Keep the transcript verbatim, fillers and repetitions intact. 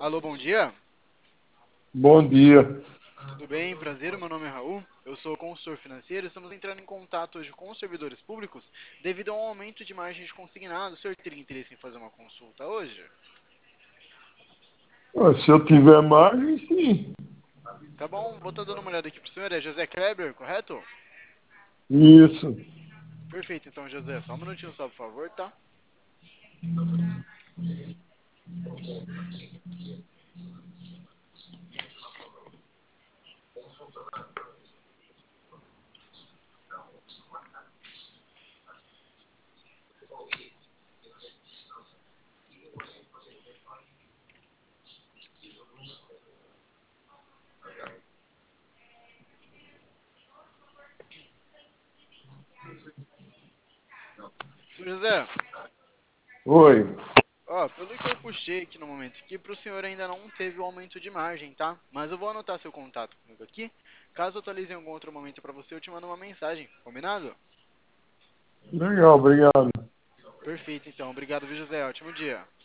Alô, bom dia. Bom dia. Tudo bem? Prazer, meu nome é Raul. Eu sou consultor financeiro. Estamos entrando em contato hoje com os servidores públicos devido a um aumento de margem de consignado. O senhor teria interesse em fazer uma consulta hoje? Ah, Se eu tiver margem, sim. Tá bom, vou estar dando uma olhada aqui pro senhor. É José Kleber, correto? Isso. Perfeito, então, José. Só um minutinho só, por favor, tá? Senhor José, Oi. ó, pelo que eu puxei aqui no momento aqui, pro senhor ainda não teve o aumento de margem, tá? Mas eu vou anotar seu contato comigo aqui. Caso atualize em algum outro momento pra você, eu te mando uma mensagem. Combinado? Legal, obrigado. Perfeito, então. Obrigado, viu, José? Ótimo dia.